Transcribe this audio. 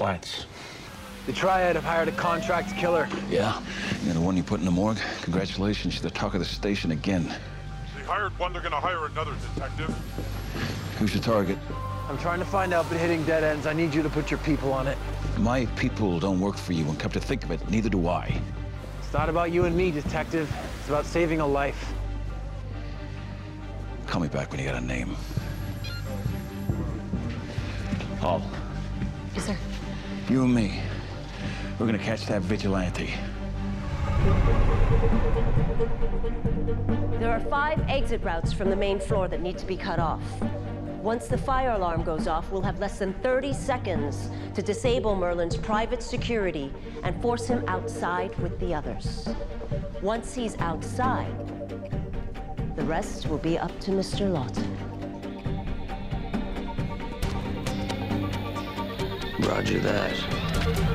What? The Triad have hired a contract killer. Yeah? The one you put in the morgue? Congratulations, she's the talk of the station again. They hired one, they're gonna hire another, detective. Who's your target? I'm trying to find out, but hitting dead ends. I need you to put your people on it. My people don't work for you, and come to think of it, neither do I. It's not about you and me, detective. It's about saving a life. Call me back when you got a name. Hall. Yes, sir. You and me. We're gonna catch that vigilante. There are 5 exit routes from the main floor that need to be cut off. Once the fire alarm goes off, we'll have less than 30 seconds to disable Merlin's private security and force him outside with the others. Once he's outside, the rest will be up to Mr. Lawton. Roger that.